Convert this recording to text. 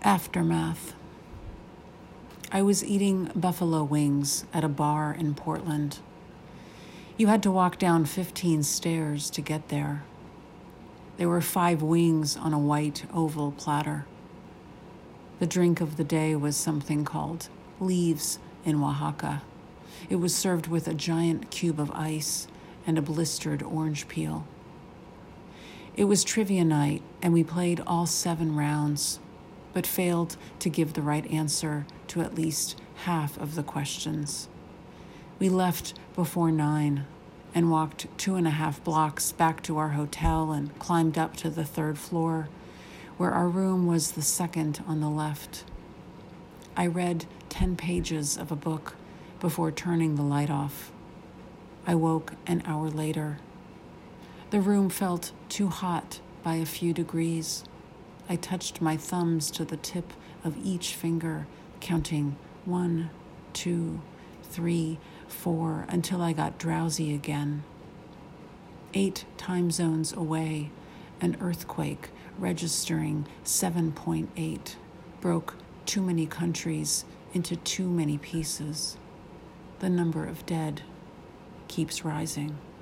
Aftermath. I was eating buffalo wings at a bar in Portland. You had to walk down 15 stairs to get there. There were 5 wings on a white oval platter. The drink of the day was something called leaves in Oaxaca. It was served with a giant cube of ice and a blistered orange peel. It was trivia night, and we played all 7 rounds, but failed to give the right answer to at least half of the questions. We left before 9 and walked 2.5 blocks back to our hotel and climbed up to the 3rd floor, where our room was the 2nd on the left. I read 10 pages of a book before turning the light off. I woke an hour later. The room felt too hot by a few degrees. I touched my thumbs to the tip of each finger, counting 1, 2, 3, 4, until I got drowsy again. 8 time zones away, an earthquake registering 7.8 broke too many countries into too many pieces. The number of dead keeps rising.